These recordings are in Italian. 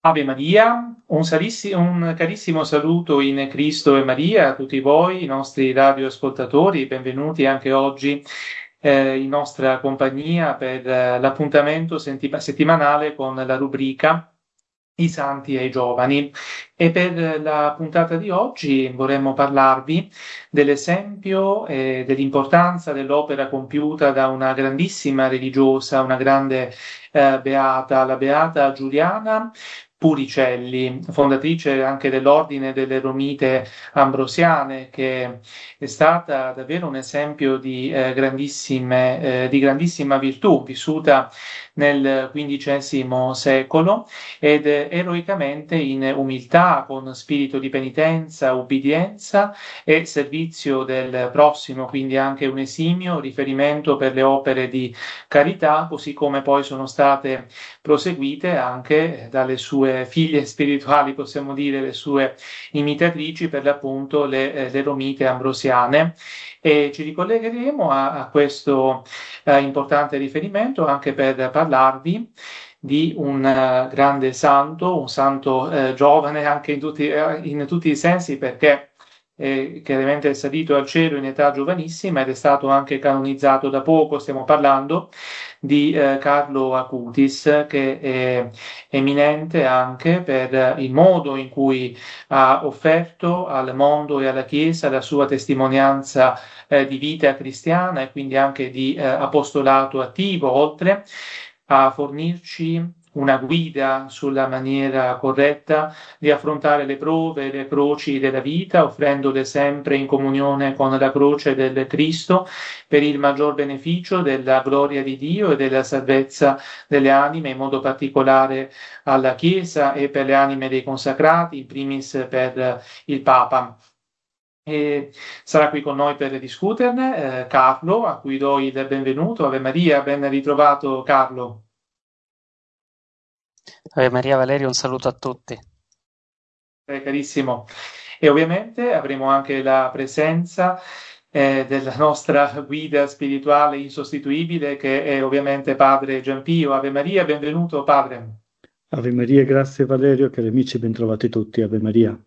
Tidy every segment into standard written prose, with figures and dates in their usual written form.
Ave Maria, un carissimo saluto in Cristo e Maria a tutti voi, i nostri radioascoltatori, benvenuti anche oggi in nostra compagnia per l'appuntamento settimanale con la rubrica I Santi e i Giovani. E per la puntata di oggi vorremmo parlarvi dell'esempio e dell'importanza dell'opera compiuta da una grandissima religiosa, una grande beata, la beata Giuliana Puricelli, fondatrice anche dell'Ordine delle Romite Ambrosiane, che è stata davvero un esempio di grandissima virtù, vissuta nel XV secolo ed eroicamente in umiltà, con spirito di penitenza, ubbidienza e servizio del prossimo, quindi anche un esimio riferimento per le opere di carità, così come poi sono state proseguite anche dalle sue figlie spirituali, possiamo dire, le sue imitatrici, per l'appunto le Romite Ambrosiane. E ci ricollegheremo a questo importante riferimento anche per parlarvi di un grande santo, un santo giovane anche in tutti i sensi, perché chiaramente è salito al cielo in età giovanissima ed è stato anche canonizzato da poco. Stiamo parlando di Carlo Acutis, che è eminente anche per il modo in cui ha offerto al mondo e alla Chiesa la sua testimonianza di vita cristiana e quindi anche di apostolato attivo, oltre a fornirci una guida sulla maniera corretta di affrontare le prove e le croci della vita, offrendole sempre in comunione con la croce del Cristo per il maggior beneficio della gloria di Dio e della salvezza delle anime, in modo particolare alla Chiesa e per le anime dei consacrati, in primis per il Papa. E sarà qui con noi per discuterne Carlo, a cui do il benvenuto. Ave Maria, ben ritrovato Carlo. Ave Maria Valerio, un saluto a tutti. Carissimo. E ovviamente avremo anche la presenza della nostra guida spirituale insostituibile, che è ovviamente Padre Giampio. Ave Maria, benvenuto Padre. Ave Maria, grazie Valerio, cari amici, bentrovati tutti, Ave Maria.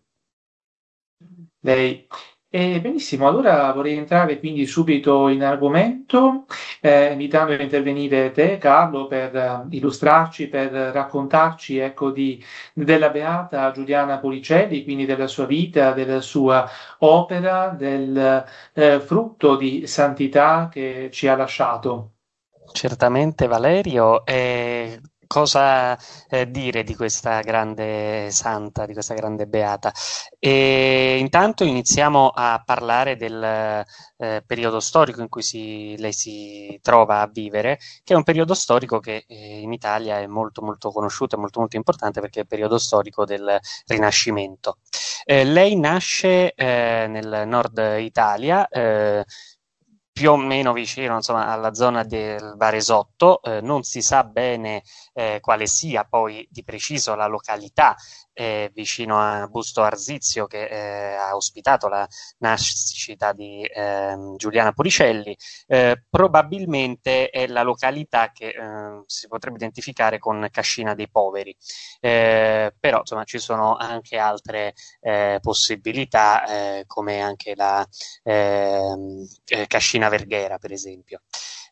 Lei. Benissimo, allora vorrei entrare quindi subito in argomento, invitando a intervenire te, Carlo, per illustrarci, per raccontarci, ecco, della beata Giuliana Puricelli, quindi della sua vita, della sua opera, del frutto di santità che ci ha lasciato. Certamente Valerio, cosa dire di questa grande santa, di questa grande beata? E intanto iniziamo a parlare del periodo storico in cui lei si trova a vivere, che è un periodo storico che in Italia è molto molto conosciuto e molto molto importante, perché è il periodo storico del Rinascimento. Lei nasce nel nord Italia, più o meno vicino, insomma, alla zona del Varesotto. Non si sa bene quale sia poi di preciso la località vicino a Busto Arsizio, che ha ospitato la nascita di Giuliana Puricelli. Probabilmente è la località che si potrebbe identificare con Cascina dei Poveri, però insomma ci sono anche altre possibilità, come anche la Cascina Verghera, per esempio.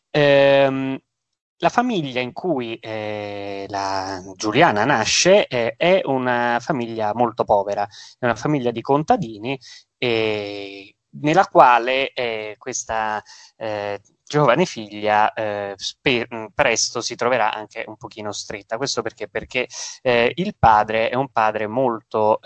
La famiglia in cui la Giuliana nasce è una famiglia molto povera, è una famiglia di contadini, nella quale questa giovane figlia presto si troverà anche un pochino stretta. Questo perché il padre è un padre molto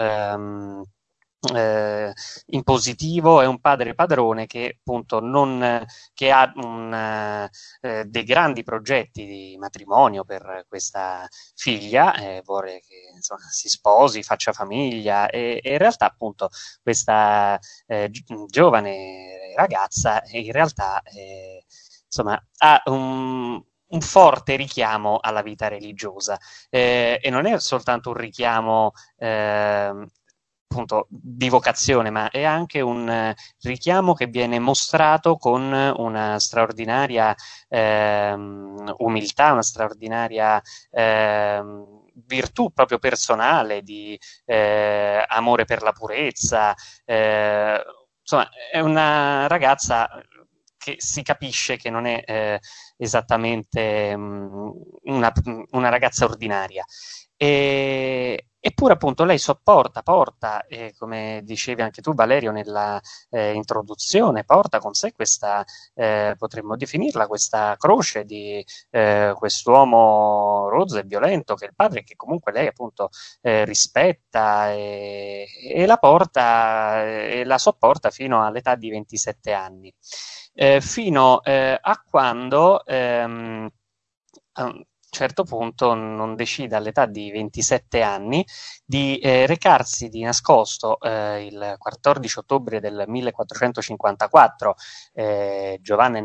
impositivo, è un padre padrone che appunto che ha dei grandi progetti di matrimonio per questa figlia, vuole che insomma, si sposi, faccia famiglia, e in realtà appunto questa giovane ragazza in realtà insomma ha un forte richiamo alla vita religiosa, e non è soltanto un richiamo appunto di vocazione, ma è anche un richiamo che viene mostrato con una straordinaria umiltà, una straordinaria virtù proprio personale, di amore per la purezza. Insomma, è una ragazza che si capisce che non è esattamente una ragazza ordinaria. Eppure appunto lei porta, come dicevi anche tu Valerio nella introduzione, porta con sé questa, potremmo definirla, questa croce di quest'uomo rozzo e violento che è il padre, che comunque lei appunto rispetta e la porta e la sopporta fino all'età di 27 anni. Fino a quando a un certo punto non decide all'età di 27 anni di recarsi di nascosto il 14 ottobre del 1454. Giuliana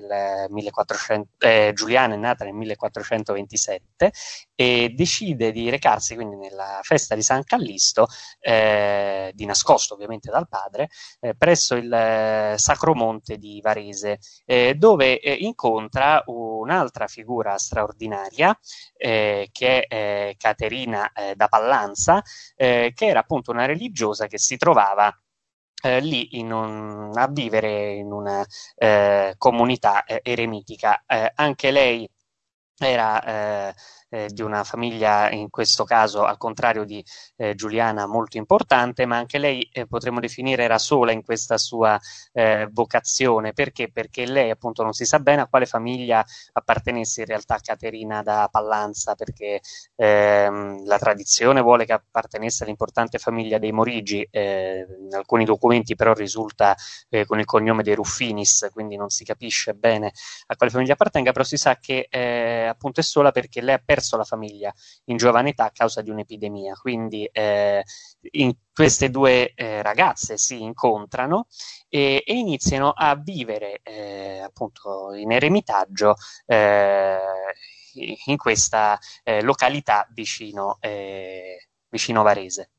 è nata nel 1427 e decide di recarsi quindi nella festa di San Callisto, di nascosto ovviamente dal padre, presso il Sacro Monte di Varese, dove incontra un'altra figura straordinaria, che è Caterina da Pallanza, che era appunto una religiosa che si trovava lì a vivere in una comunità eremitica. Anche lei era di una famiglia, in questo caso al contrario di Giuliana, molto importante, ma anche lei potremmo definire era sola in questa sua vocazione. Perché? Perché lei appunto non si sa bene a quale famiglia appartenesse in realtà Caterina da Pallanza, perché la tradizione vuole che appartenesse all'importante famiglia dei Morigi, in alcuni documenti però risulta con il cognome dei Ruffinis, quindi non si capisce bene a quale famiglia appartenga, però si sa che appunto è sola perché lei ha perso la famiglia in giovane età a causa di un'epidemia. Quindi queste due ragazze si incontrano e iniziano a vivere appunto in eremitaggio in questa località vicino Varese.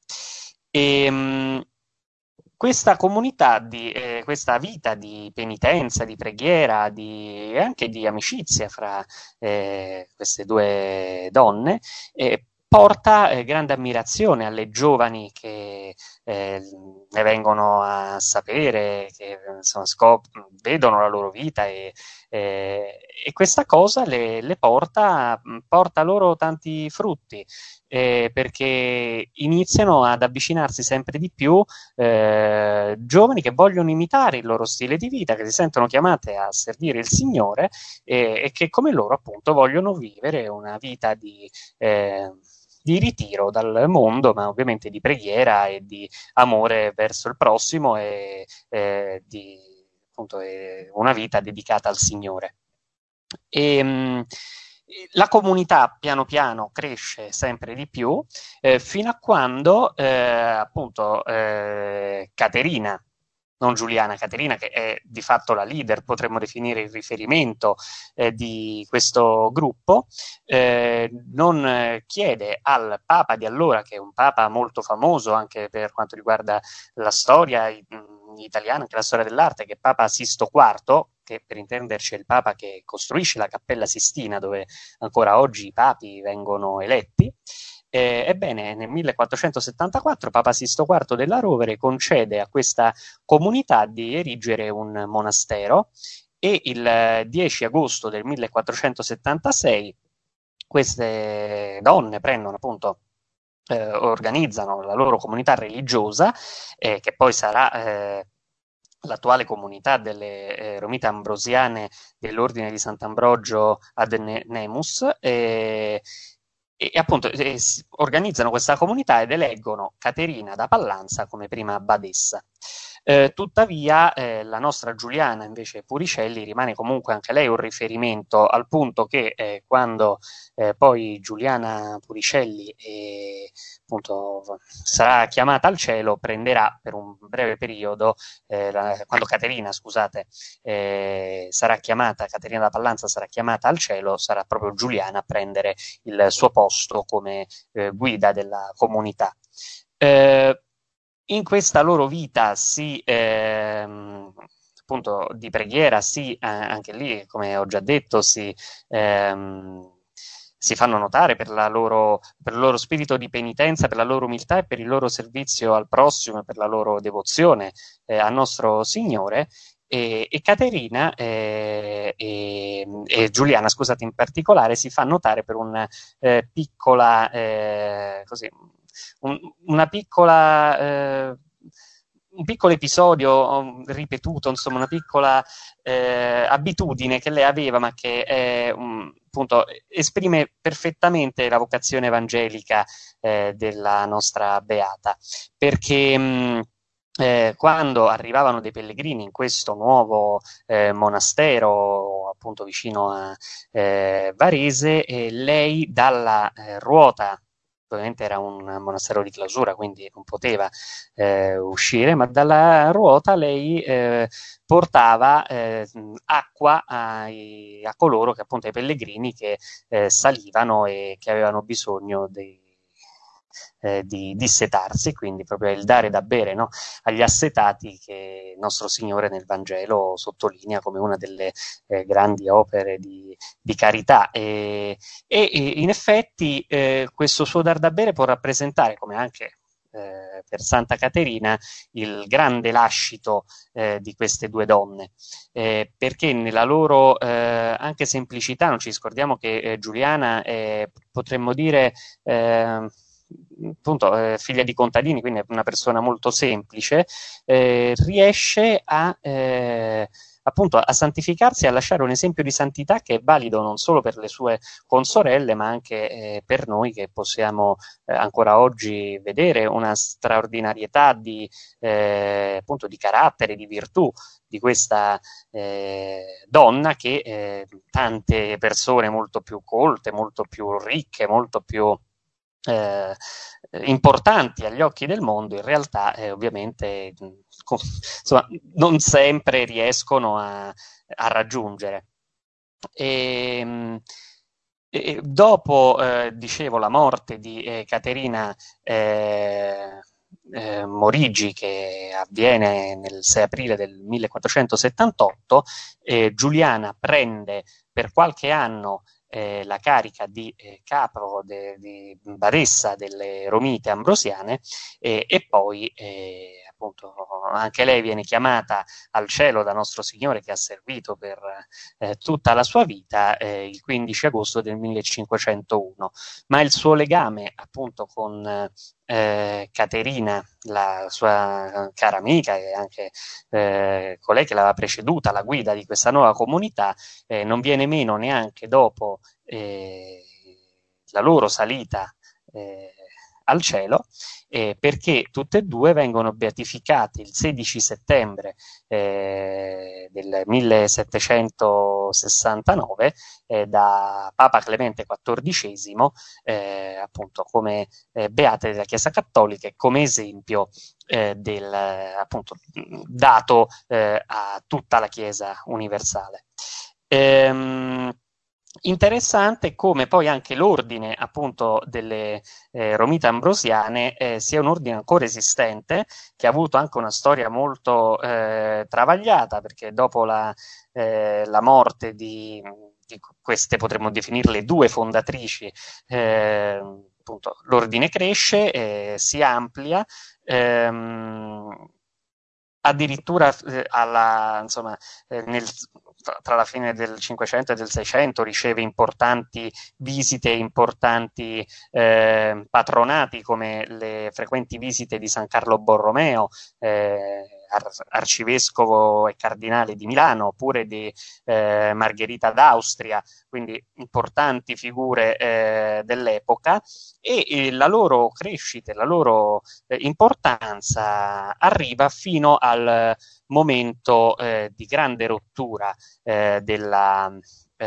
Questa comunità questa vita di penitenza, di preghiera, e anche di amicizia fra queste due donne porta grande ammirazione alle giovani che ne vengono a sapere, che insomma, vedono la loro vita e questa cosa le porta loro tanti frutti. Perché iniziano ad avvicinarsi sempre di più giovani che vogliono imitare il loro stile di vita, che si sentono chiamate a servire il Signore e che come loro appunto vogliono vivere una vita di ritiro dal mondo, ma ovviamente di preghiera e di amore verso il prossimo e appunto una vita dedicata al Signore. La comunità piano piano cresce sempre di più fino a quando appunto Caterina, non Giuliana, Caterina, che è di fatto la leader, potremmo definire il riferimento di questo gruppo, non chiede al Papa di allora, che è un Papa molto famoso anche per quanto riguarda la storia italiana, anche la storia dell'arte, che è Papa Sisto IV, che per intenderci è il Papa che costruisce la Cappella Sistina, dove ancora oggi i papi vengono eletti. Ebbene, nel 1474 Papa Sisto IV della Rovere concede a questa comunità di erigere un monastero e il 10 agosto del 1476 queste donne prendono appunto organizzano la loro comunità religiosa, che poi sarà l'attuale comunità delle Romite Ambrosiane dell'Ordine di Sant'Ambrogio ad Nemus, e appunto organizzano questa comunità ed eleggono Caterina da Pallanza come prima badessa. Tuttavia la nostra Giuliana invece Puricelli rimane comunque anche lei un riferimento, al punto che quando poi Giuliana Puricelli appunto sarà chiamata al cielo, prenderà per un breve periodo, quando Caterina, scusate, Caterina da Pallanza sarà chiamata al cielo, sarà proprio Giuliana a prendere il suo posto come guida della comunità. In questa loro vita appunto di preghiera, anche lì, come ho già detto, si fanno notare per per il loro spirito di penitenza, per la loro umiltà e per il loro servizio al prossimo e per la loro devozione al nostro Signore. E Caterina e Giuliana, scusate, in particolare, si fa notare per una piccola, così, una piccola, un piccolo episodio ripetuto, insomma, una piccola abitudine che lei aveva, ma che appunto esprime perfettamente la vocazione evangelica della nostra Beata, perché quando arrivavano dei pellegrini in questo nuovo monastero, appunto vicino a Varese, lei dalla ruota, ovviamente era un monastero di clausura, quindi non poteva uscire, ma dalla ruota lei portava acqua a coloro che, appunto, ai pellegrini che salivano e che avevano bisogno di dissetarsi, quindi proprio il dare da bere, no, agli assetati, che il nostro Signore nel Vangelo sottolinea come una delle grandi opere di carità. E in effetti questo suo dar da bere può rappresentare, come anche per Santa Caterina, il grande lascito di queste due donne, perché nella loro anche semplicità, non ci scordiamo che Giuliana potremmo dire appunto figlia di contadini, quindi è una persona molto semplice, riesce appunto a santificarsi e a lasciare un esempio di santità che è valido non solo per le sue consorelle, ma anche per noi, che possiamo ancora oggi vedere una straordinarietà appunto di carattere, di virtù di questa donna, che tante persone molto più colte, molto più ricche, molto più importanti agli occhi del mondo, in realtà ovviamente insomma, non sempre riescono a raggiungere. Dopo, dicevo, la morte di Caterina Morigi, che avviene nel 6 aprile del 1478, Giuliana prende per qualche anno la carica di capo di badessa delle Romite Ambrosiane, e poi appunto anche lei viene chiamata al cielo da Nostro Signore, che ha servito per tutta la sua vita, il 15 agosto del 1501. Ma il suo legame appunto con Caterina, la sua cara amica e anche colei che l'aveva preceduta alla guida di questa nuova comunità, non viene meno neanche dopo la loro salita al cielo, perché tutte e due vengono beatificate il 16 settembre del 1769 da Papa Clemente XIV, appunto come beate della Chiesa Cattolica e come esempio appunto dato a tutta la Chiesa universale. Interessante come poi anche l'ordine, appunto, delle Romite Ambrosiane sia un ordine ancora esistente, che ha avuto anche una storia molto travagliata, perché dopo la morte di queste, potremmo definirle due fondatrici, appunto, l'ordine cresce, si amplia, addirittura insomma, tra la fine del 500 e del 600 riceve importanti visite, importanti patronati, come le frequenti visite di San Carlo Borromeo, arcivescovo e cardinale di Milano, oppure di Margherita d'Austria, quindi importanti figure dell'epoca, e la loro crescita, la loro importanza arriva fino al momento di grande rottura della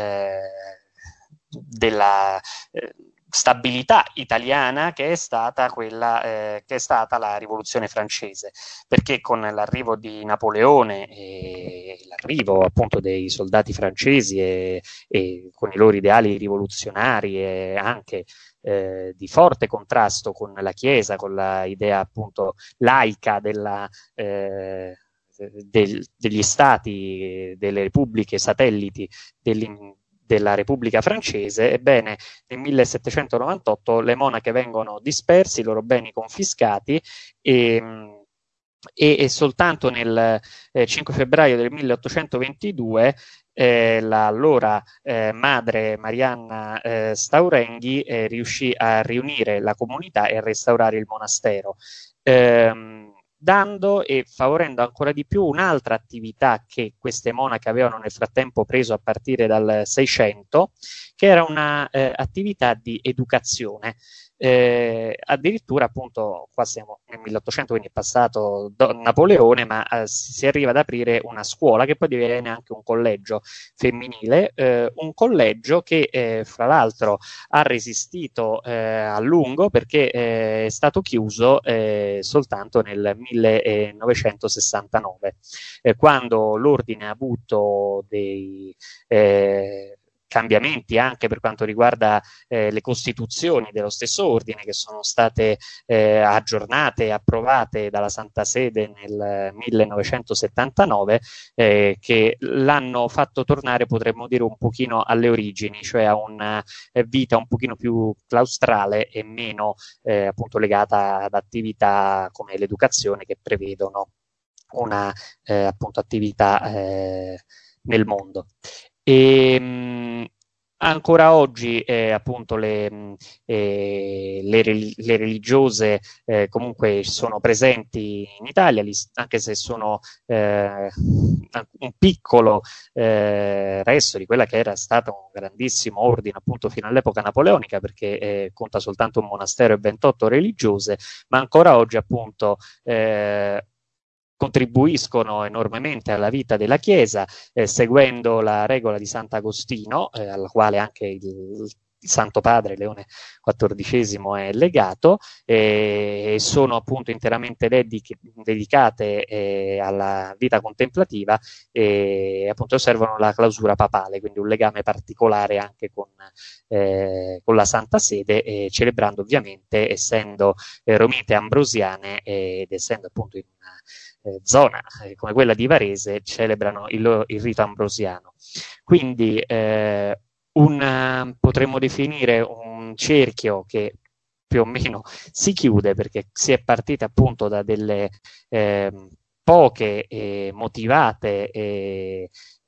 stabilità italiana, che è stata la Rivoluzione francese, perché con l'arrivo di Napoleone e l'arrivo appunto dei soldati francesi e con i loro ideali rivoluzionari e anche di forte contrasto con la Chiesa, con l'idea appunto laica degli stati, delle repubbliche satelliti della Repubblica Francese. Ebbene, nel 1798 le monache vengono disperse, i loro beni confiscati e soltanto nel 5 febbraio del 1822 l'allora madre Marianna Staurenghi riuscì a riunire la comunità e a restaurare il monastero, dando e favorendo ancora di più un'altra attività che queste monache avevano nel frattempo preso a partire dal 600, che era una attività di educazione. Addirittura appunto qua siamo nel 1800, quindi è passato Napoleone, ma si arriva ad aprire una scuola che poi diviene anche un collegio femminile, un collegio che fra l'altro ha resistito a lungo perché è stato chiuso soltanto nel 1969, quando l'ordine ha avuto dei cambiamenti anche per quanto riguarda le costituzioni dello stesso ordine, che sono state aggiornate e approvate dalla Santa Sede nel 1979, che l'hanno fatto tornare, potremmo dire, un pochino alle origini, cioè a una vita un pochino più claustrale e meno appunto legata ad attività come l'educazione, che prevedono una appunto attività nel mondo. Ancora oggi appunto le religiose comunque sono presenti in Italia, anche se sono un piccolo resto di quella che era stata un grandissimo ordine appunto fino all'epoca napoleonica, perché conta soltanto un monastero e 28 religiose, ma ancora oggi appunto contribuiscono enormemente alla vita della Chiesa, seguendo la regola di Sant'Agostino, alla quale anche il Santo Padre Leone XIV è legato, e sono appunto interamente dedicate alla vita contemplativa e appunto osservano la clausura papale, quindi un legame particolare anche con la Santa Sede, celebrando ovviamente, essendo romite ambrosiane ed essendo appunto in una zona come quella di Varese, celebrano il rito ambrosiano. Quindi potremmo definire un cerchio che più o meno si chiude, perché si è partiti appunto da delle poche motivate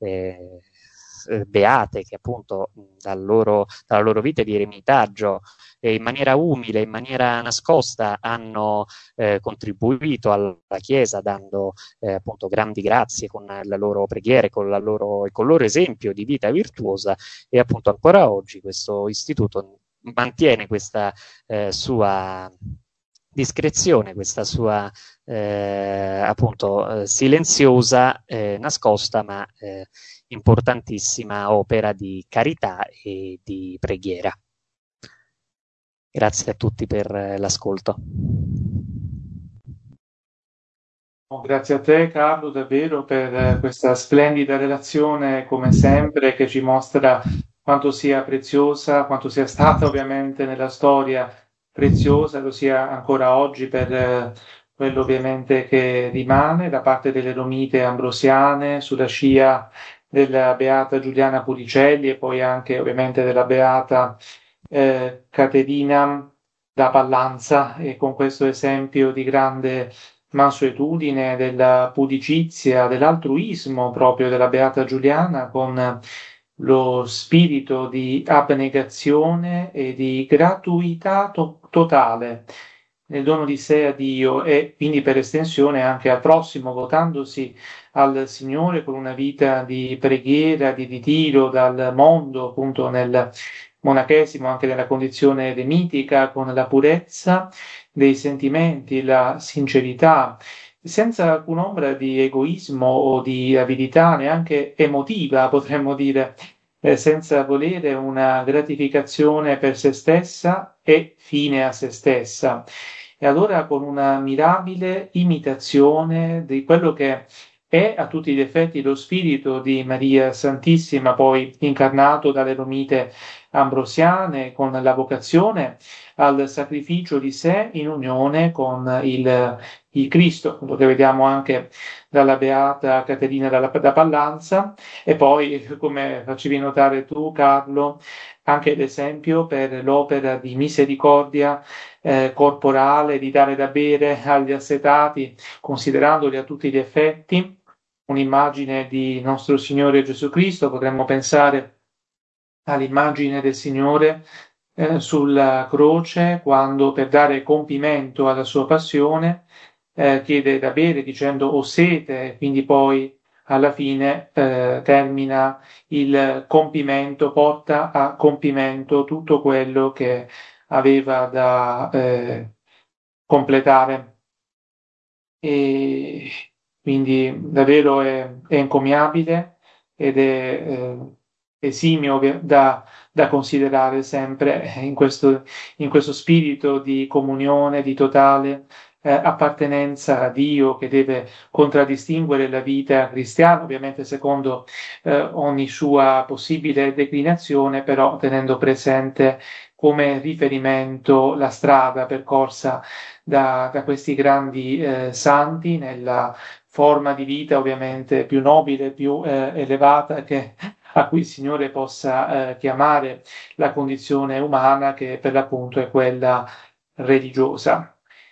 beate che appunto dalla loro vita di eremitaggio in maniera umile, in maniera nascosta hanno contribuito alla Chiesa, dando appunto grandi grazie con la loro preghiera, con il loro esempio di vita virtuosa, e appunto ancora oggi questo istituto mantiene questa sua discrezione, questa sua appunto silenziosa, nascosta, ma importantissima opera di carità e di preghiera. Grazie a tutti per l'ascolto. Grazie a te Carlo davvero per questa splendida relazione, come sempre, che ci mostra quanto sia preziosa, quanto sia stata ovviamente nella storia preziosa, lo sia ancora oggi per quello ovviamente che rimane da parte delle Romite Ambrosiane, sulla scia della Beata Giuliana Puricelli e poi anche ovviamente della Beata Caterina da Pallanza, e con questo esempio di grande mansuetudine, della pudicizia, dell'altruismo proprio della Beata Giuliana, con lo spirito di abnegazione e di gratuità totale nel dono di sé a Dio e quindi per estensione anche al prossimo, votandosi al Signore con una vita di preghiera, di ritiro dal mondo, appunto nel monachesimo, anche nella condizione eremitica, con la purezza dei sentimenti, la sincerità, senza alcun'ombra di egoismo o di avidità, neanche emotiva, potremmo dire, senza volere una gratificazione per se stessa e fine a se stessa. E allora con una mirabile imitazione di quello che è a tutti gli effetti lo spirito di Maria Santissima, poi incarnato dalle Romite ambrosiane con la vocazione al sacrificio di sé in unione con il Cristo, quello che vediamo anche dalla Beata Caterina da Pallanza, e poi, come facevi notare tu, Carlo, anche l'esempio per l'opera di misericordia corporale, di dare da bere agli assetati, considerandoli a tutti gli effetti un'immagine di nostro Signore Gesù Cristo. Potremmo pensare all'immagine del Signore sulla croce, quando per dare compimento alla sua passione chiede da bere dicendo ho sete, e quindi poi alla fine termina il compimento, porta a compimento tutto quello che aveva da completare. E quindi davvero è encomiabile ed è esimio da considerare sempre in questo spirito di comunione, di totale appartenenza a Dio, che deve contraddistinguere la vita cristiana, ovviamente secondo ogni sua possibile declinazione, però tenendo presente come riferimento la strada percorsa da questi grandi santi, nella forma di vita ovviamente più nobile, più elevata a cui il Signore possa chiamare la condizione umana, che per l'appunto è quella religiosa.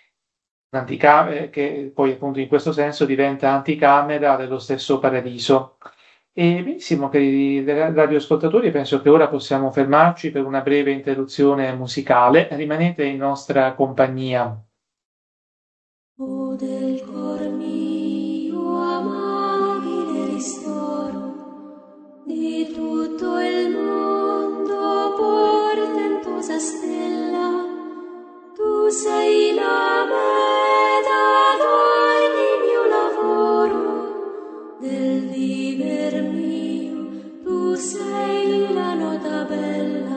Che poi appunto in questo senso diventa anticamera dello stesso paradiso. E benissimo, cari radioascoltatori, penso che ora possiamo fermarci per una breve interruzione musicale. Rimanete in nostra compagnia. O del cor mio amabile ristoro, di tutto il mondo portentosa stella, tu sei la meta d'ogni mio lavoro, del viver mio tu sei la nota bella.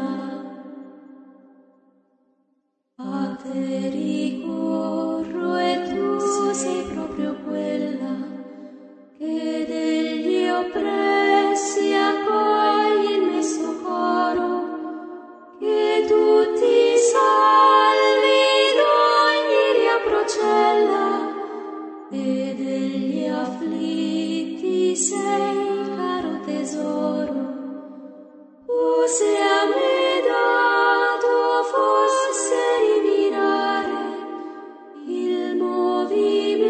A te ricorro e tu sei proprio quella che degli oppressi accogli il mio socorro, che tutti salvi d'ogni riapprocella, e degli afflitti sei caro tesoro. Tu sei a me dato fosse rimirare il movimento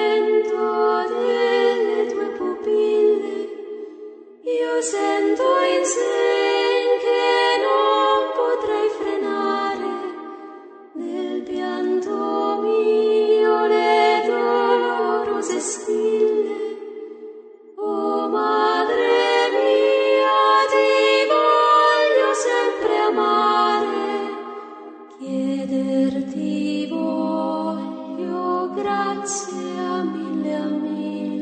delle tue pupille. Io sento in sen che non potrei frenare nel pianto mio le dolorose stille. O Madre mia, ti voglio sempre amare, chiederti voglio grazie a mille a mille.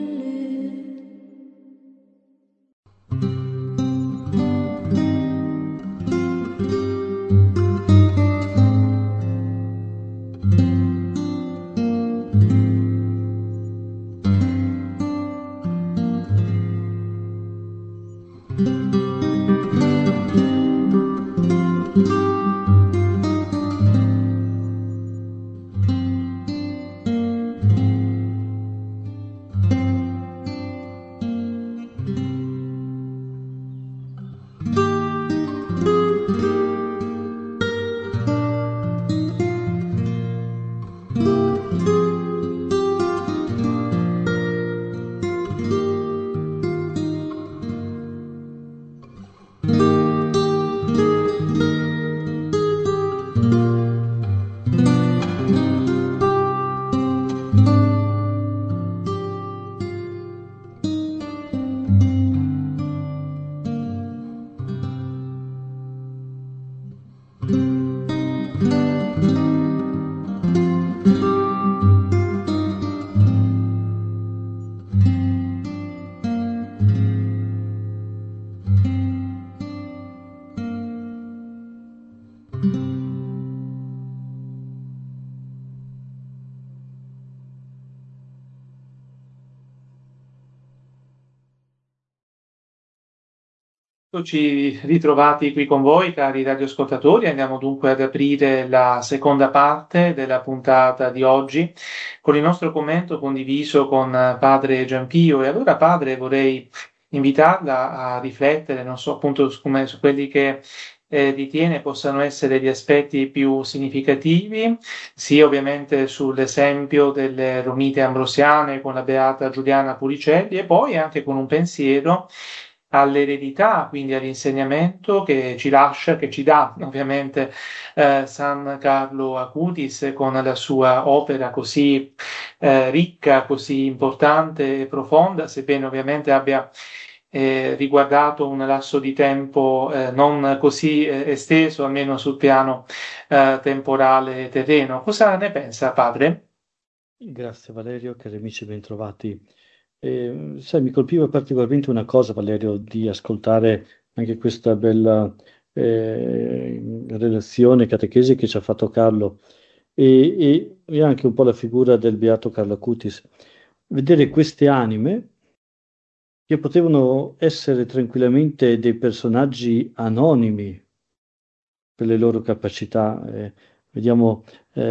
Eccoci ritrovati qui con voi, cari radioascoltatori. Andiamo dunque ad aprire la seconda parte della puntata di oggi con il nostro commento condiviso con padre Giampio. E allora, padre, vorrei invitarla a riflettere, non so, appunto su quelli che ritiene possano essere gli aspetti più significativi, sia ovviamente sull'esempio delle Romite Ambrosiane con la Beata Giuliana Puricelli e poi anche con un pensiero all'eredità, quindi all'insegnamento che ci lascia, che ci dà ovviamente San Carlo Acutis con la sua opera così ricca, così importante e profonda, sebbene ovviamente abbia riguardato un lasso di tempo non così esteso, almeno sul piano temporale e terreno. Cosa ne pensa, padre? Grazie Valerio, cari amici, bentrovati. Sai, mi colpiva particolarmente una cosa, Valerio, di ascoltare anche questa bella relazione catechesi che ci ha fatto Carlo e anche un po' la figura del beato Carlo Acutis. Vedere queste anime che potevano essere tranquillamente dei personaggi anonimi per le loro capacità. Vediamo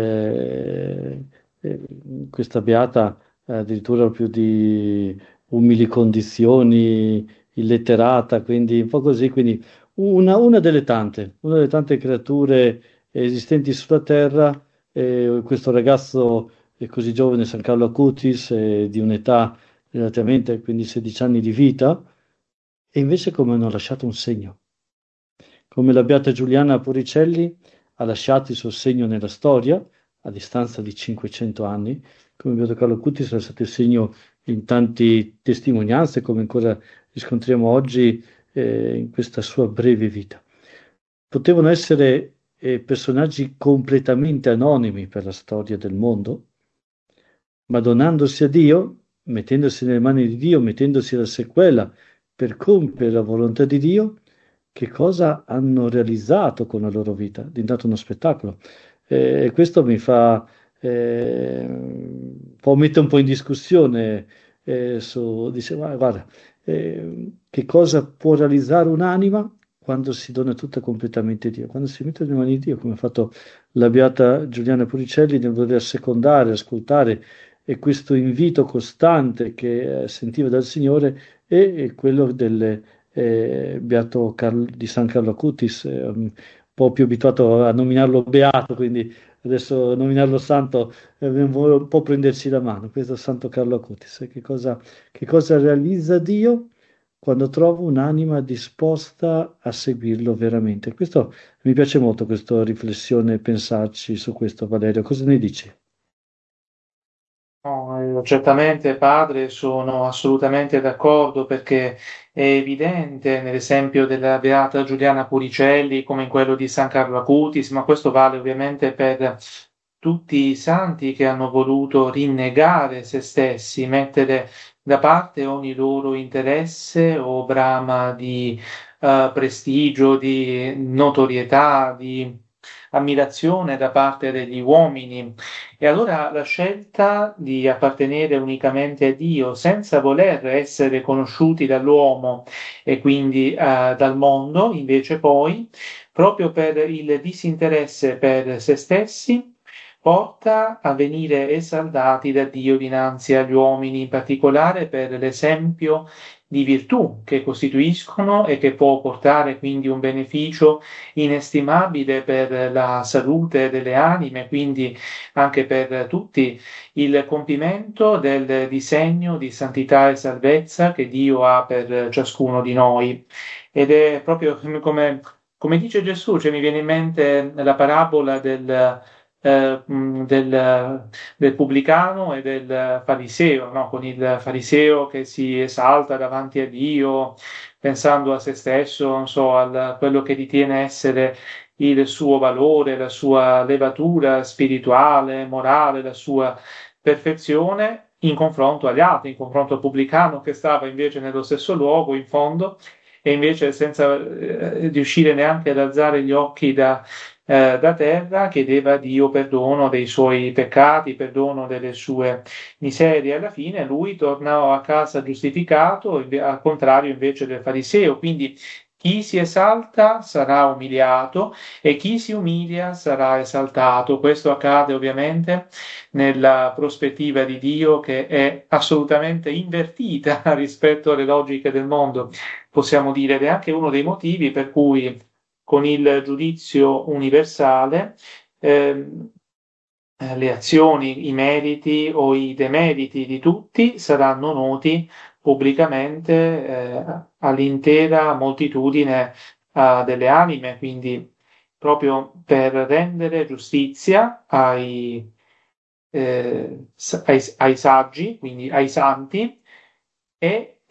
questa beata addirittura più di umili condizioni, illetterata, quindi un po' così, quindi una delle tante creature esistenti sulla terra, questo ragazzo così giovane, San Carlo Acutis, di un'età relativamente, quindi 16 anni di vita, e invece come hanno lasciato un segno. Come la Beata Giuliana Puricelli ha lasciato il suo segno nella storia, a distanza di 500 anni, come Beato Carlo Acutis ha lasciato il segno in tante testimonianze, come ancora riscontriamo oggi in questa sua breve vita. Potevano essere personaggi completamente anonimi per la storia del mondo, ma donandosi a Dio, mettendosi nelle mani di Dio, mettendosi alla sequela per compiere la volontà di Dio, che cosa hanno realizzato con la loro vita? È diventato uno spettacolo. E questo mi fa, può mettere un po' in discussione, dice, guarda, che cosa può realizzare un'anima quando si dona tutta completamente a Dio, quando si mette nelle mani di Dio, come ha fatto la Beata Giuliana Puricelli nel voler assecondare, ascoltare, e questo invito costante che sentiva dal Signore e quello del Beato di San Carlo Acutis, un po' più abituato a nominarlo Beato, quindi adesso nominarlo Santo vuole un po' prenderci la mano. Questo è Santo Carlo Acutis. Che cosa realizza Dio quando trova un'anima disposta a seguirlo veramente? Questo mi piace molto, questa riflessione, pensarci su questo, Valerio. Cosa ne dici? No, certamente padre, sono assolutamente d'accordo perché è evidente nell'esempio della Beata Giuliana Puricelli come in quello di San Carlo Acutis, ma questo vale ovviamente per tutti i santi che hanno voluto rinnegare se stessi, mettere da parte ogni loro interesse o brama di prestigio, di notorietà, di ammirazione da parte degli uomini. E allora la scelta di appartenere unicamente a Dio senza voler essere conosciuti dall'uomo e quindi dal mondo, invece poi, proprio per il disinteresse per se stessi, porta a venire esaldati da Dio dinanzi agli uomini, in particolare per l'esempio di virtù che costituiscono e che può portare quindi un beneficio inestimabile per la salute delle anime, quindi anche per tutti il compimento del disegno di santità e salvezza che Dio ha per ciascuno di noi. Ed è proprio come dice Gesù, cioè mi viene in mente la parabola del pubblicano e del fariseo, no? Con il fariseo che si esalta davanti a Dio, pensando a se stesso, non so, a quello che ritiene essere il suo valore, la sua levatura spirituale, morale, la sua perfezione in confronto agli altri, in confronto al pubblicano che stava invece nello stesso luogo, in fondo, e invece senza riuscire neanche ad alzare gli occhi da terra, chiedeva a Dio perdono dei suoi peccati, perdono delle sue miserie. Alla fine lui tornò a casa giustificato, al contrario invece del fariseo. Quindi Chi si esalta sarà umiliato e chi si umilia sarà esaltato. Questo accade ovviamente nella prospettiva di Dio, che è assolutamente invertita rispetto alle logiche del mondo, possiamo dire, ed è anche uno dei motivi per cui con il giudizio universale le azioni, i meriti o i demeriti di tutti saranno noti pubblicamente all'intera moltitudine delle anime, quindi proprio per rendere giustizia ai saggi, quindi ai santi, e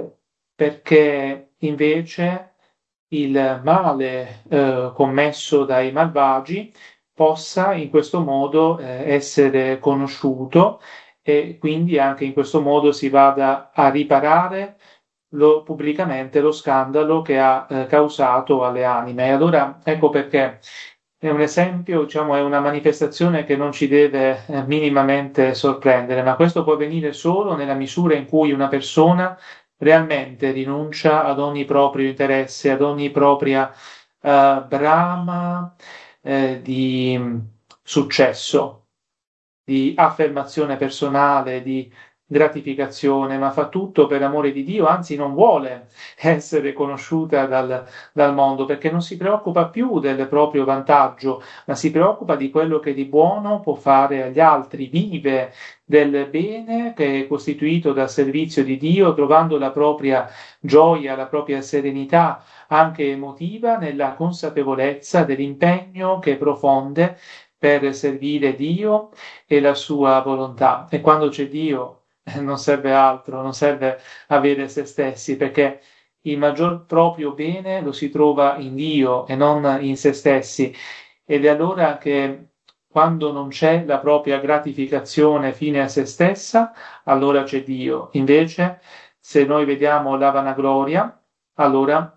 perché invece il male commesso dai malvagi possa in questo modo essere conosciuto, e quindi anche in questo modo si vada a riparare pubblicamente lo scandalo che ha causato alle anime. E allora ecco perché è un esempio, diciamo, è una manifestazione che non ci deve minimamente sorprendere, ma questo può avvenire solo nella misura in cui una persona realmente rinuncia ad ogni proprio interesse, ad ogni propria brama di successo, di affermazione personale, di gratificazione, ma fa tutto per amore di Dio, anzi non vuole essere conosciuta dal mondo, perché non si preoccupa più del proprio vantaggio, ma si preoccupa di quello che di buono può fare agli altri, vive del bene che è costituito dal servizio di Dio, trovando la propria gioia, la propria serenità anche emotiva nella consapevolezza dell'impegno che profonde per servire Dio e la sua volontà. E quando c'è Dio non serve altro, non serve avere se stessi, perché il maggior proprio bene lo si trova in Dio e non in se stessi. Ed è allora che quando non c'è la propria gratificazione fine a se stessa, allora c'è Dio. Invece, se noi vediamo la vanagloria, allora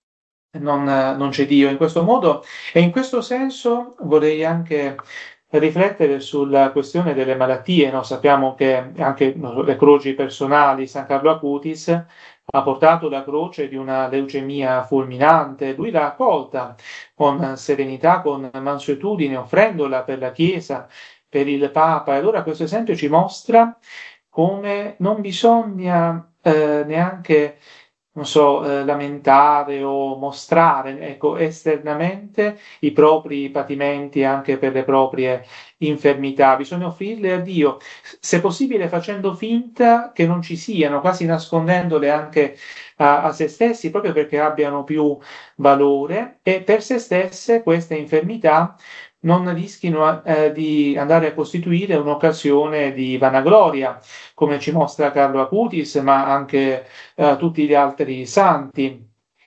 non c'è Dio. In questo modo e in questo senso vorrei anche riflettere sulla questione delle malattie. No? Sappiamo che anche le croci personali, San Carlo Acutis ha portato la croce di una leucemia fulminante, lui l'ha accolta con serenità, con mansuetudine, offrendola per la Chiesa, per il Papa. E allora questo esempio ci mostra come non bisogna neanche, non so, lamentare o mostrare, ecco, esternamente i propri patimenti anche per le proprie infermità. Bisogna offrirle a Dio, se possibile facendo finta che non ci siano, quasi nascondendole anche a se stessi, proprio perché abbiano più valore, e per se stesse queste infermità non rischino di andare a costituire un'occasione di vanagloria, come ci mostra Carlo Acutis, ma anche tutti gli altri santi.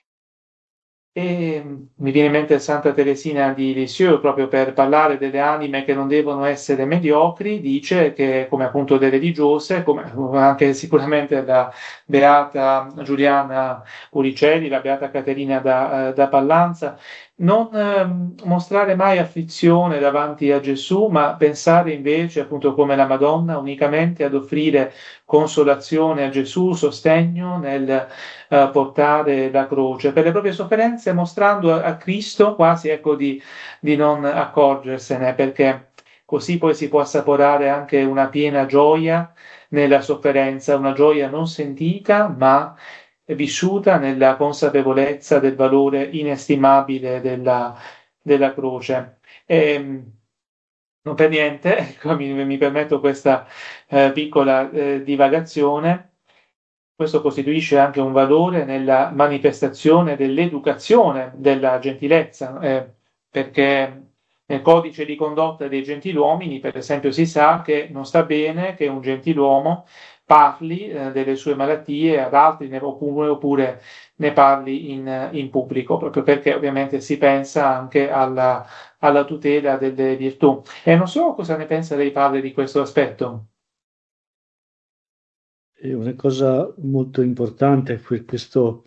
E mi viene in mente Santa Teresina di Lisieux, proprio per parlare delle anime che non devono essere mediocri, dice che, come appunto le religiose, come anche sicuramente la Beata Giuliana Puricelli, la Beata Caterina da Pallanza, non mostrare mai afflizione davanti a Gesù, ma pensare invece, appunto come la Madonna, unicamente ad offrire consolazione a Gesù, sostegno nel portare la croce per le proprie sofferenze, mostrando a Cristo quasi, ecco, di non accorgersene, perché così poi si può assaporare anche una piena gioia nella sofferenza, una gioia non sentita ma vissuta nella consapevolezza del valore inestimabile della croce. Non per niente, ecco, mi permetto questa piccola divagazione. Questo costituisce anche un valore nella manifestazione dell'educazione della gentilezza, perché nel codice di condotta dei gentiluomini, per esempio, si sa che non sta bene che un gentiluomo parli delle sue malattie ad altri oppure ne parli in pubblico, proprio perché ovviamente si pensa anche alla tutela delle virtù. E non so cosa ne pensa lei, padre, di questo aspetto. È una cosa molto importante è questa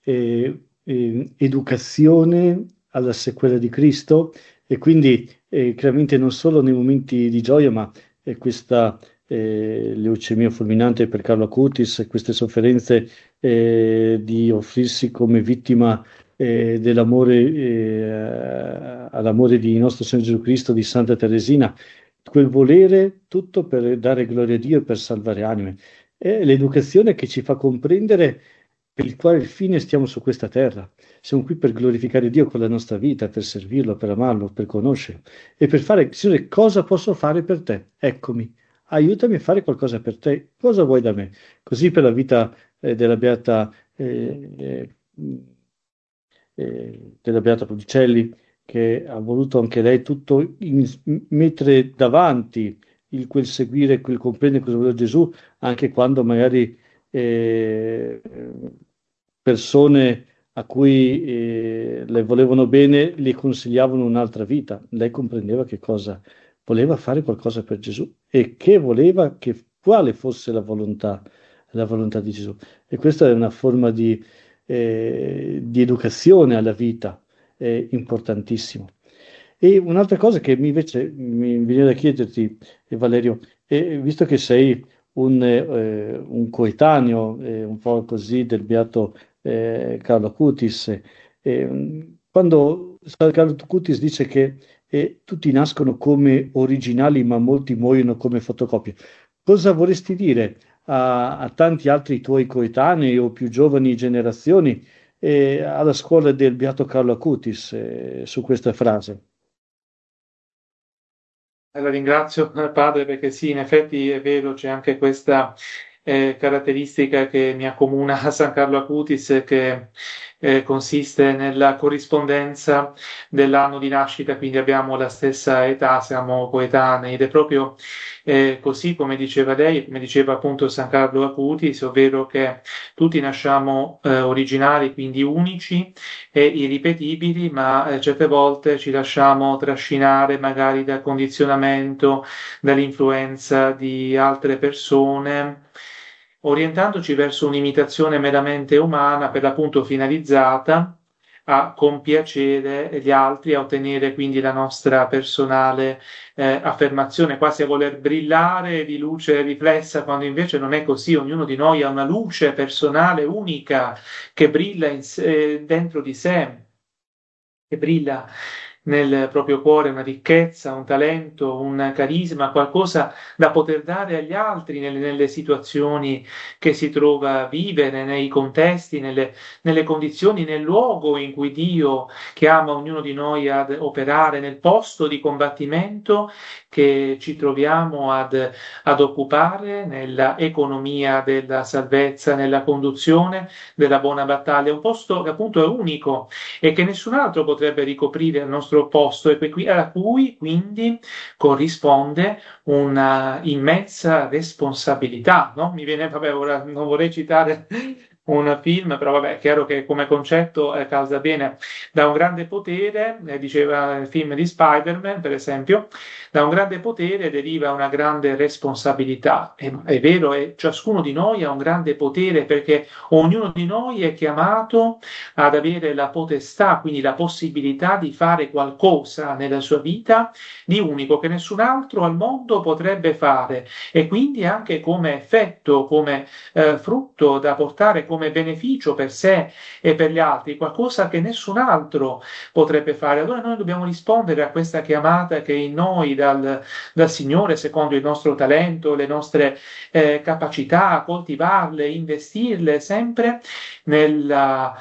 educazione alla sequela di Cristo, e quindi chiaramente non solo nei momenti di gioia, ma questa leucemia fulminante per Carlo Acutis, queste sofferenze di offrirsi come vittima dell'amore all'amore di nostro Signore Gesù Cristo, di Santa Teresina, quel volere tutto per dare gloria a Dio e per salvare anime. È l'educazione che ci fa comprendere per il quale fine stiamo su questa terra. Siamo qui per glorificare Dio con la nostra vita, per servirlo, per amarlo, per conoscerlo e per fare, Signore, cosa posso fare per te? Eccomi, aiutami a fare qualcosa per te. Cosa vuoi da me? Così per la vita della Beata Pudicelli, che ha voluto anche lei tutto mettere davanti quel seguire, quel comprendere cosa vuole Gesù, anche quando magari eh, persone a cui le volevano bene le consigliavano un'altra vita. Lei comprendeva che cosa voleva fare qualcosa per Gesù e che voleva quale fosse la volontà di Gesù. E questa è una forma di educazione alla vita, importantissimo. E un'altra cosa che invece mi viene da chiederti, Valerio, visto che sei un coetaneo, un po' così, del beato Carlo Acutis, quando Carlo Acutis dice che tutti nascono come originali, ma molti muoiono come fotocopie, cosa vorresti dire a tanti altri tuoi coetanei o più giovani generazioni alla scuola del beato Carlo Acutis su questa frase? La ringrazio, padre, perché sì, in effetti è vero, c'è anche questa caratteristica che mi accomuna a San Carlo Acutis, che consiste nella corrispondenza dell'anno di nascita, quindi abbiamo la stessa età, siamo coetanei, ed è proprio così come diceva lei, come diceva appunto San Carlo Acutis, ovvero che tutti nasciamo originali, quindi unici e irripetibili, ma certe volte ci lasciamo trascinare magari dal condizionamento, dall'influenza di altre persone, orientandoci verso un'imitazione meramente umana, per l'appunto finalizzata a compiacere gli altri, a ottenere quindi la nostra personale affermazione, quasi a voler brillare di luce riflessa, quando invece non è così. Ognuno di noi ha una luce personale unica che brilla dentro di sé, che brilla nel proprio cuore, una ricchezza, un talento, un carisma, qualcosa da poter dare agli altri nelle situazioni che si trova a vivere, nei contesti, nelle condizioni, nel luogo in cui Dio chiama ognuno di noi ad operare, nel posto di combattimento che ci troviamo ad occupare, nella economia della salvezza, nella conduzione della buona battaglia, un posto che appunto è unico e che nessun altro potrebbe ricoprire al nostro posto e a cui quindi corrisponde una immensa responsabilità, no? Mi viene, vabbè, ora non vorrei citare un film, però vabbè, è chiaro che come concetto calza bene. Da un grande potere, diceva il film di Spider-Man, per esempio, da un grande potere deriva una grande responsabilità. È vero, e ciascuno di noi ha un grande potere perché ognuno di noi è chiamato ad avere la potestà, quindi la possibilità di fare qualcosa nella sua vita di unico che nessun altro al mondo potrebbe fare, e quindi anche come effetto, come frutto da portare come beneficio per sé e per gli altri, qualcosa che nessun altro potrebbe fare. Allora noi dobbiamo rispondere a questa chiamata che è in noi dal Signore, secondo il nostro talento, le nostre capacità, coltivarle, investirle sempre nella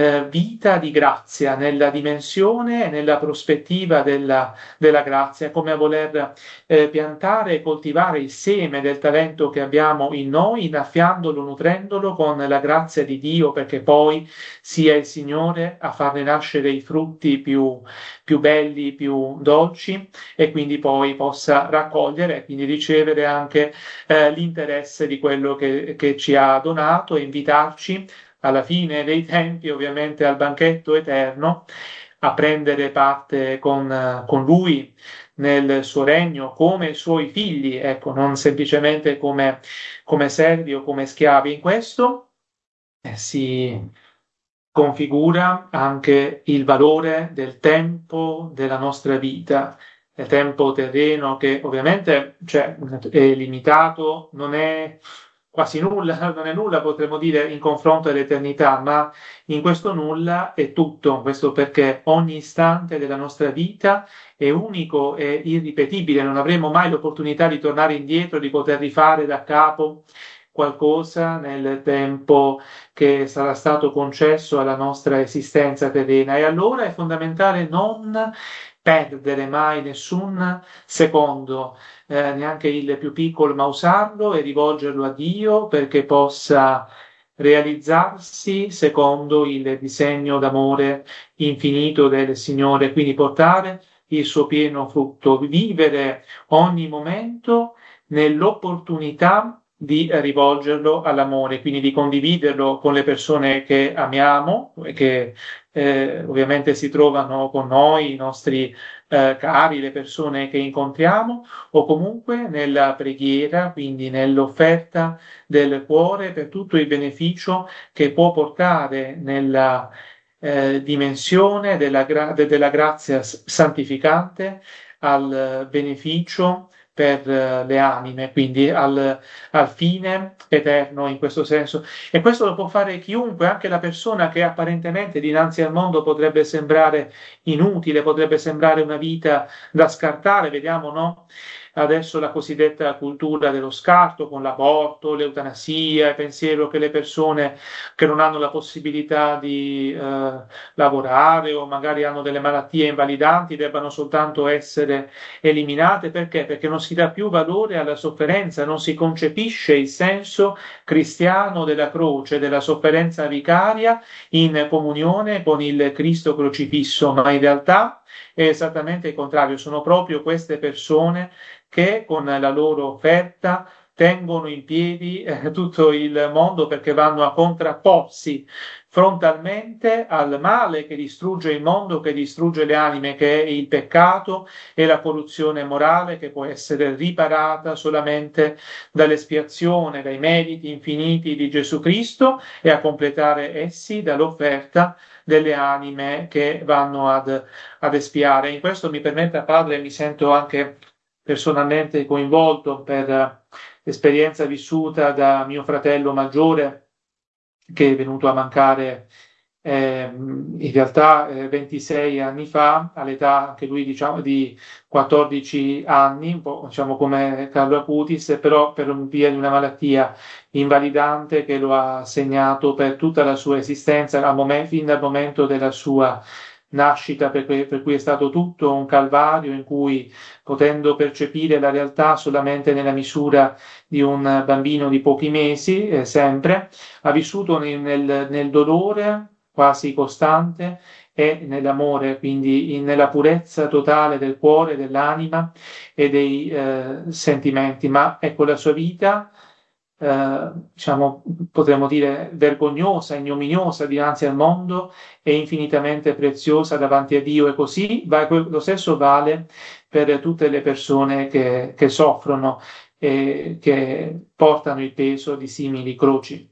vita di grazia, nella dimensione e nella prospettiva della grazia, come a voler piantare e coltivare il seme del talento che abbiamo in noi, innaffiandolo, nutrendolo con la grazia di Dio, perché poi sia il Signore a farne nascere i frutti più belli, più dolci, e quindi poi possa raccogliere e quindi ricevere anche l'interesse di quello che ci ha donato e invitarci alla fine dei tempi, ovviamente, al banchetto eterno, a prendere parte con lui nel suo regno come suoi figli, ecco, non semplicemente come servi o come schiavi. In questo si configura anche il valore del tempo della nostra vita, il tempo terreno, che ovviamente è limitato, non è quasi nulla, non è nulla potremmo dire in confronto all'eternità, ma in questo nulla è tutto, questo perché ogni istante della nostra vita è unico e irripetibile, non avremo mai l'opportunità di tornare indietro, di poter rifare da capo qualcosa nel tempo che sarà stato concesso alla nostra esistenza terrena, e allora è fondamentale non perdere mai nessun secondo, neanche il più piccolo, ma usarlo e rivolgerlo a Dio perché possa realizzarsi secondo il disegno d'amore infinito del Signore, quindi portare il suo pieno frutto, vivere ogni momento nell'opportunità di rivolgerlo all'amore, quindi di condividerlo con le persone che amiamo e che ovviamente si trovano con noi, i nostri cari, le persone che incontriamo, o comunque nella preghiera, quindi nell'offerta del cuore per tutto il beneficio che può portare nella dimensione della grazia santificante al beneficio per le anime, quindi al fine eterno in questo senso. E questo lo può fare chiunque, anche la persona che apparentemente dinanzi al mondo potrebbe sembrare inutile, potrebbe sembrare una vita da scartare, vediamo, no? Adesso la cosiddetta cultura dello scarto con l'aborto, l'eutanasia, il pensiero che le persone che non hanno la possibilità di lavorare o magari hanno delle malattie invalidanti debbano soltanto essere eliminate. Perché? Perché non si dà più valore alla sofferenza, non si concepisce il senso cristiano della croce, della sofferenza vicaria in comunione con il Cristo crocifisso, ma in realtà è esattamente il contrario, sono proprio queste persone che con la loro offerta tengono in piedi tutto il mondo, perché vanno a contrapporsi frontalmente al male che distrugge il mondo, che distrugge le anime, che è il peccato e la corruzione morale, che può essere riparata solamente dall'espiazione, dai meriti infiniti di Gesù Cristo, e a completare essi dall'offerta delle anime che vanno ad espiare. In questo mi permetta, Padre, mi sento anche personalmente coinvolto per l'esperienza vissuta da mio fratello maggiore, che è venuto a mancare in realtà 26 anni fa, all'età anche lui diciamo di 14 anni, un po' diciamo come Carlo Acutis, però per via di una malattia invalidante che lo ha segnato per tutta la sua esistenza, fin dal momento della sua nascita, per cui è stato tutto un calvario in cui, potendo percepire la realtà solamente nella misura di un bambino di pochi mesi, sempre, ha vissuto nel dolore quasi costante e nell'amore, quindi nella purezza totale del cuore, dell'anima e dei sentimenti. Ma ecco, la sua vita, diciamo, potremmo dire vergognosa, ignominiosa dinanzi al mondo, è infinitamente preziosa davanti a Dio, e così lo stesso vale per tutte le persone che soffrono e che portano il peso di simili croci.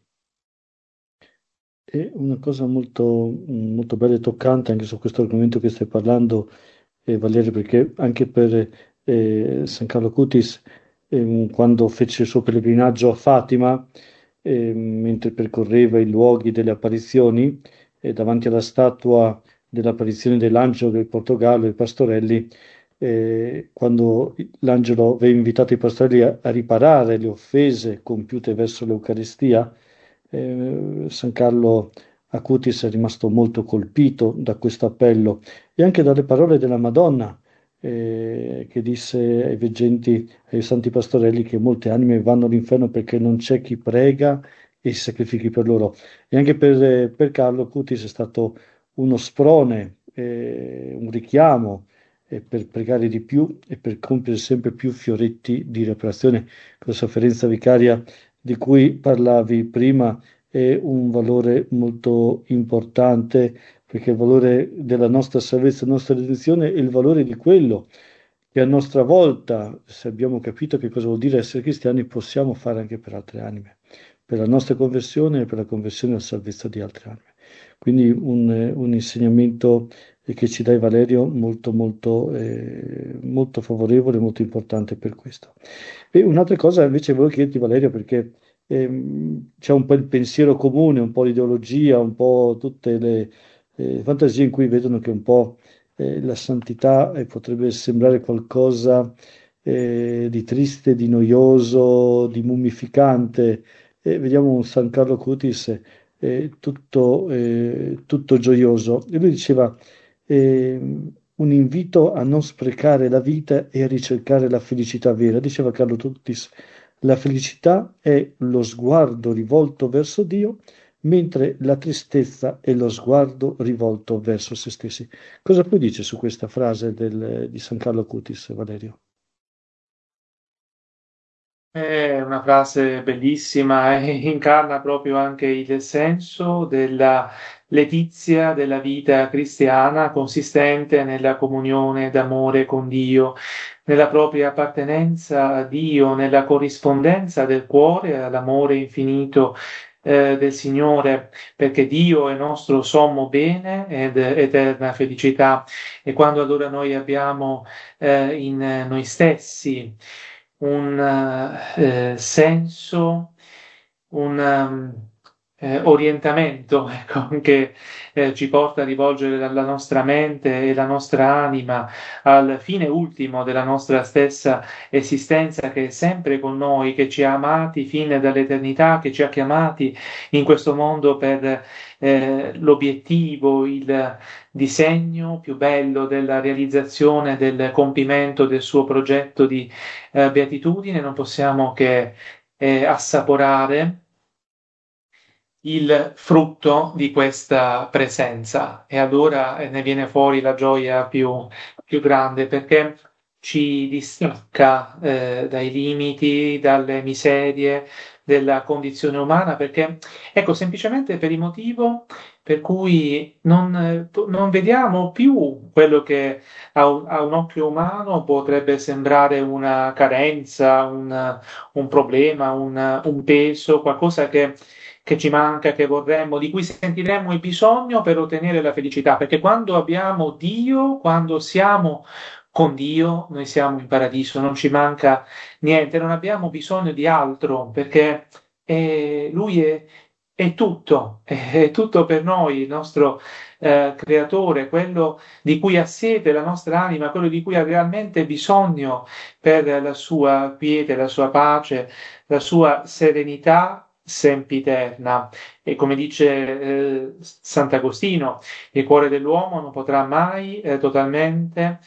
E una cosa molto, molto bella e toccante anche su questo argomento che stai parlando, Valerio, perché anche per San Carlo Acutis, quando fece il suo pellegrinaggio a Fatima, mentre percorreva i luoghi delle apparizioni, davanti alla statua dell'apparizione dell'angelo del Portogallo, i pastorelli, quando l'angelo aveva invitato i pastorelli a riparare le offese compiute verso l'Eucaristia, San Carlo Acutis è rimasto molto colpito da questo appello e anche dalle parole della Madonna, che disse ai veggenti, ai santi pastorelli, che molte anime vanno all'inferno perché non c'è chi prega e si sacrifichi per loro. E anche per Carlo Acutis è stato uno sprone, un richiamo per pregare di più e per compiere sempre più fioretti di riparazione. La sofferenza vicaria di cui parlavi prima è un valore molto importante, perché il valore della nostra salvezza, della nostra redenzione è il valore di quello che a nostra volta, se abbiamo capito che cosa vuol dire essere cristiani, possiamo fare anche per altre anime, per la nostra conversione e per la conversione e la salvezza di altre anime. Quindi un insegnamento che ci dai, Valerio, molto, molto, molto favorevole, molto importante per questo. E un'altra cosa invece volevo chiederti, Valerio, perché c'è un po' il pensiero comune, un po' l'ideologia, un po' tutte le fantasie in cui vedono che un po' la santità potrebbe sembrare qualcosa di triste, di noioso, di mummificante. E vediamo un San Carlo Cutis tutto gioioso. E lui diceva un invito a non sprecare la vita e a ricercare la felicità vera. Diceva Carlo Cutis, la felicità è lo sguardo rivolto verso Dio, mentre la tristezza è lo sguardo rivolto verso se stessi. Cosa poi dice su questa frase di San Carlo Cutis, Valerio? È una frase bellissima e incarna proprio anche il senso della letizia della vita cristiana, consistente nella comunione d'amore con Dio, nella propria appartenenza a Dio, nella corrispondenza del cuore all'amore infinito del Signore, perché Dio è nostro sommo bene ed eterna felicità. E quando allora noi abbiamo in noi stessi un senso, un orientamento, ecco, che ci porta a rivolgere la nostra mente e la nostra anima al fine ultimo della nostra stessa esistenza, che è sempre con noi, che ci ha amati fin dall'eternità, che ci ha chiamati in questo mondo per l'obiettivo, il disegno più bello della realizzazione, del compimento del suo progetto di beatitudine. Non possiamo che assaporare il frutto di questa presenza, e allora ne viene fuori la gioia più grande, perché ci distacca dai limiti, dalle miserie della condizione umana, perché ecco, semplicemente per il motivo per cui non vediamo più quello che a un occhio umano potrebbe sembrare una carenza, un problema, un peso, qualcosa che ci manca, che vorremmo, di cui sentiremmo il bisogno per ottenere la felicità, perché quando abbiamo Dio, quando siamo con Dio, noi siamo in paradiso, non ci manca niente, non abbiamo bisogno di altro, perché Lui è tutto per noi, il nostro creatore, quello di cui ha sete la nostra anima, quello di cui ha realmente bisogno per la sua quiete, la sua pace, la sua serenità sempiterna. E come dice Sant'Agostino, il cuore dell'uomo non potrà mai totalmente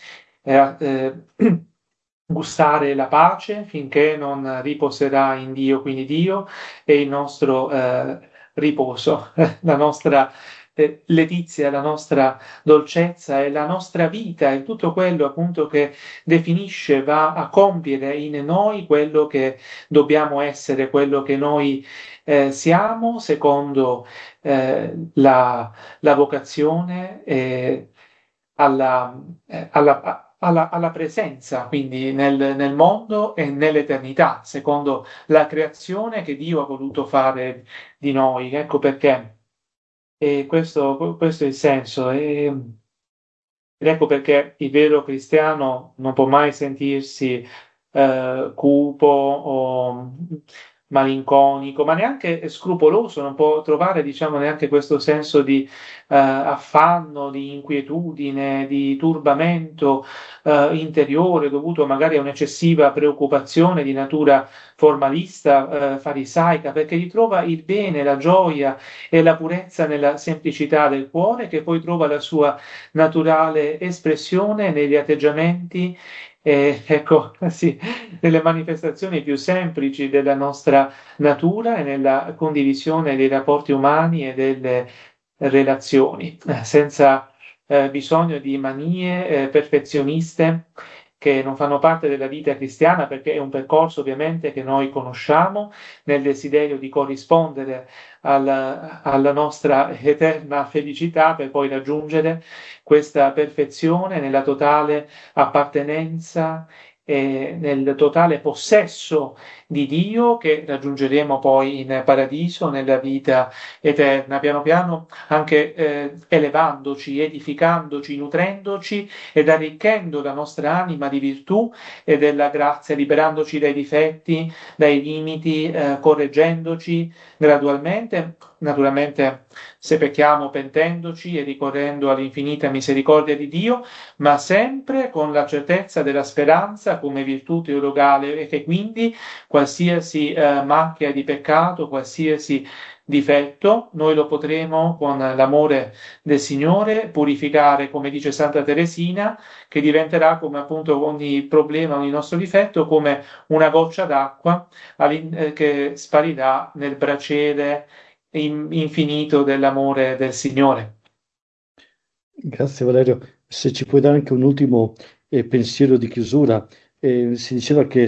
gustare la pace finché non riposerà in Dio, quindi Dio è il nostro riposo, la nostra letizia, la nostra dolcezza e la nostra vita, e tutto quello appunto che definisce, va a compiere in noi quello che dobbiamo essere, quello che noi siamo secondo la vocazione alla presenza, quindi nel mondo e nell'eternità, secondo la creazione che Dio ha voluto fare di noi. Ecco perché questo è il senso. Ed ecco perché il vero cristiano non può mai sentirsi cupo o malinconico, ma neanche scrupoloso, non può trovare, diciamo, neanche questo senso di affanno, di inquietudine, di turbamento interiore, dovuto magari a un'eccessiva preoccupazione di natura formalista, farisaica, perché ritrova il bene, la gioia e la purezza nella semplicità del cuore, che poi trova la sua naturale espressione negli atteggiamenti ecco, sì, nelle manifestazioni più semplici della nostra natura e nella condivisione dei rapporti umani e delle relazioni, senza bisogno di manie perfezioniste che non fanno parte della vita cristiana, perché è un percorso ovviamente che noi conosciamo nel desiderio di corrispondere alla nostra eterna felicità, per poi raggiungere questa perfezione nella totale appartenenza nel totale possesso di Dio, che raggiungeremo poi in paradiso, nella vita eterna, piano piano anche elevandoci, edificandoci, nutrendoci ed arricchendo la nostra anima di virtù e della grazia, liberandoci dai difetti, dai limiti, correggendoci gradualmente, naturalmente se pecchiamo pentendoci e ricorrendo all'infinita misericordia di Dio, ma sempre con la certezza della speranza come virtù teologale, e che quindi qualsiasi macchia di peccato, qualsiasi difetto, noi lo potremo con l'amore del Signore purificare, come dice Santa Teresina, che diventerà come appunto ogni problema, ogni nostro difetto, come una goccia d'acqua che sparirà nel braciere infinito dell'amore del Signore. Grazie Valerio. Se ci puoi dare anche un ultimo pensiero di chiusura. Si diceva che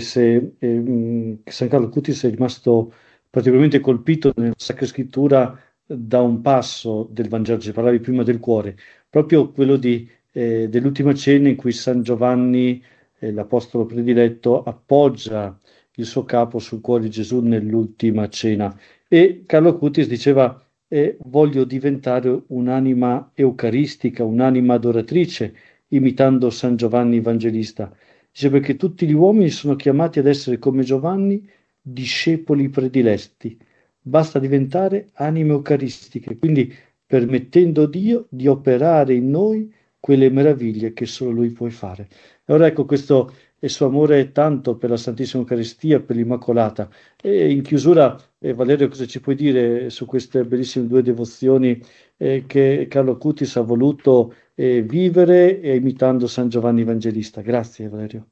che San Carlo Acutis è rimasto particolarmente colpito nella Sacra Scrittura da un passo del Vangelo, ci parlavi prima del cuore, proprio quello dell'ultima cena in cui San Giovanni, l'apostolo prediletto, appoggia il suo capo sul cuore di Gesù nell'ultima cena. E Carlo Acutis diceva: voglio diventare un'anima eucaristica, un'anima adoratrice, imitando San Giovanni Evangelista. Dice, perché tutti gli uomini sono chiamati ad essere come Giovanni, discepoli prediletti. Basta diventare anime eucaristiche, quindi permettendo a Dio di operare in noi quelle meraviglie che solo Lui può fare. Allora ecco, questo è il suo amore tanto per la Santissima Eucaristia, per l'Immacolata. E in chiusura, Valerio, cosa ci puoi dire su queste bellissime due devozioni che Carlo Acutis ha voluto vivere imitando San Giovanni Evangelista? Grazie, Valerio.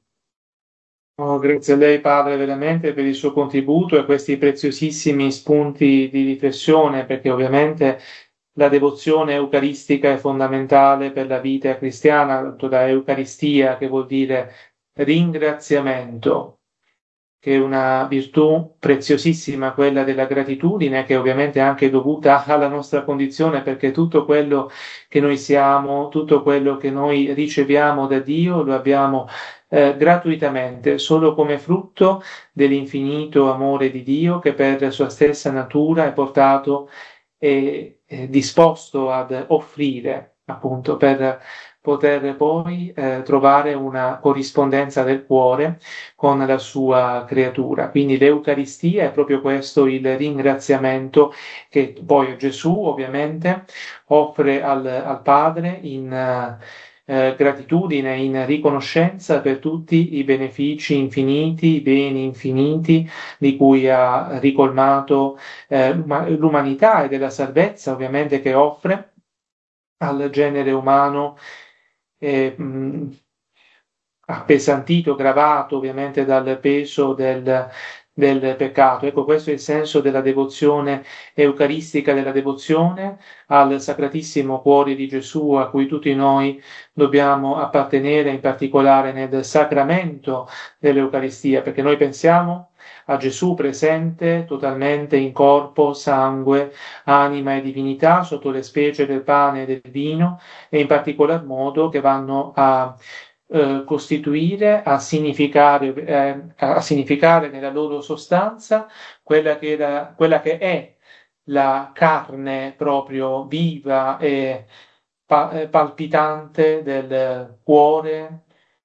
Oh, grazie a lei, Padre, veramente per il suo contributo e questi preziosissimi spunti di riflessione, perché ovviamente la devozione eucaristica è fondamentale per la vita cristiana, la Eucaristia, che vuol dire ringraziamento, che è una virtù preziosissima, quella della gratitudine, che ovviamente è anche dovuta alla nostra condizione, perché tutto quello che noi siamo, tutto quello che noi riceviamo da Dio, lo abbiamo gratuitamente, solo come frutto dell'infinito amore di Dio, che per sua stessa natura è portato e disposto ad offrire, appunto, per poter poi trovare una corrispondenza del cuore con la sua creatura. Quindi l'Eucaristia è proprio questo, il ringraziamento che poi Gesù ovviamente offre al Padre in gratitudine, in riconoscenza per tutti i benefici infiniti, i beni infiniti di cui ha ricolmato l'umanità e della salvezza ovviamente che offre al genere umano, appesantito, gravato ovviamente dal peso del peccato. Ecco, questo è il senso della devozione eucaristica, della devozione al Sacratissimo Cuore di Gesù, a cui tutti noi dobbiamo appartenere, in particolare nel sacramento dell'Eucaristia, perché noi pensiamo a Gesù presente totalmente in corpo, sangue, anima e divinità sotto le specie del pane e del vino, e in particolar modo che vanno a costituire, a significare nella loro sostanza quella che è la carne proprio viva e palpitante del cuore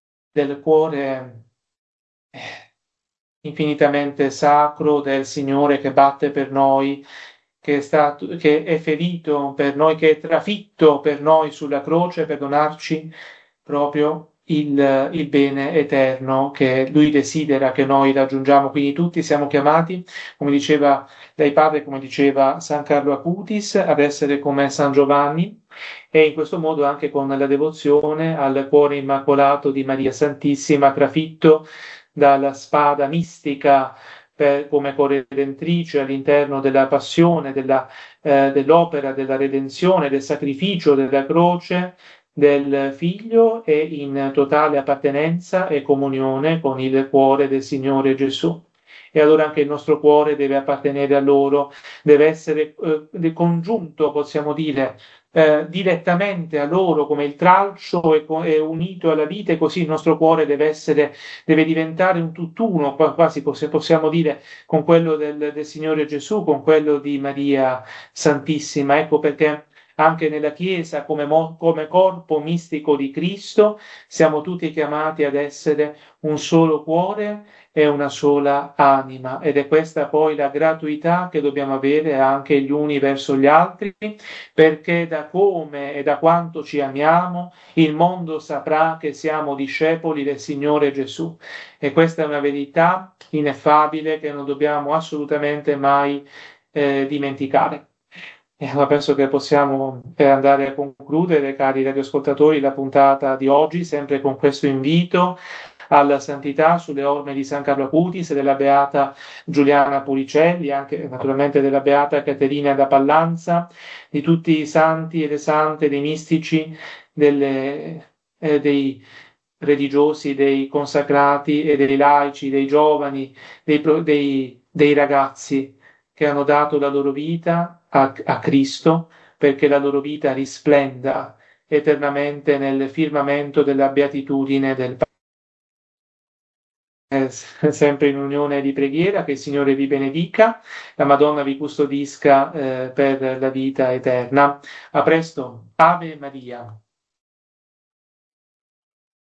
infinitamente sacro del Signore, che batte per noi, che è ferito per noi, che è trafitto per noi sulla croce per donarci proprio il bene eterno che Lui desidera che noi raggiungiamo. Quindi tutti siamo chiamati, come diceva dai padri, come diceva San Carlo Acutis, ad essere come San Giovanni, e in questo modo anche con la devozione al cuore immacolato di Maria Santissima, trafitto dalla spada mistica come corredentrice all'interno della passione, dell'opera della redenzione, del sacrificio della croce del Figlio, e in totale appartenenza e comunione con il cuore del Signore Gesù. E allora anche il nostro cuore deve appartenere a loro, deve essere congiunto, possiamo dire, direttamente a loro come il tralcio è unito alla vita, e così il nostro cuore deve diventare un tutt'uno, quasi possiamo dire, con quello del Signore Gesù, con quello di Maria Santissima. Ecco perché anche nella Chiesa, come corpo mistico di Cristo, siamo tutti chiamati ad essere un solo cuore e una sola anima, ed è questa poi la gratuità che dobbiamo avere anche gli uni verso gli altri, perché da come e da quanto ci amiamo il mondo saprà che siamo discepoli del Signore Gesù, e questa è una verità ineffabile che non dobbiamo assolutamente mai dimenticare. E allora penso che possiamo, per andare a concludere, cari radioascoltatori, la puntata di oggi, sempre con questo invito alla santità sulle orme di San Carlo Acutis e della Beata Giuliana Puricelli, anche naturalmente della Beata Caterina da Pallanza, di tutti i santi e le sante, dei mistici, dei religiosi, dei consacrati e dei laici, dei giovani, dei ragazzi che hanno dato la loro vita a Cristo, perché la loro vita risplenda eternamente nel firmamento della beatitudine del Padre. Sempre in unione di preghiera, che il Signore vi benedica, la Madonna vi custodisca per la vita eterna. A presto, Ave Maria.